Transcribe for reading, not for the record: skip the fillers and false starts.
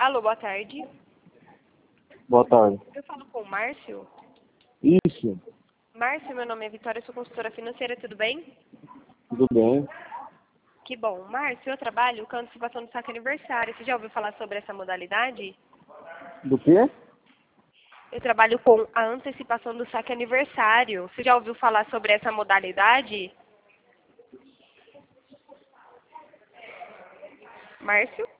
Alô, boa tarde. Boa tarde. Eu falo com o Márcio. Isso, Márcio, meu nome é Vitória, sou consultora financeira, tudo bem? tudo bem? Que bom. Márcio, eu trabalho com a antecipação do saque aniversário. Você já ouviu falar sobre essa modalidade? Do quê? Eu trabalho com a antecipação do saque aniversário. Você já ouviu falar sobre essa modalidade? Márcio?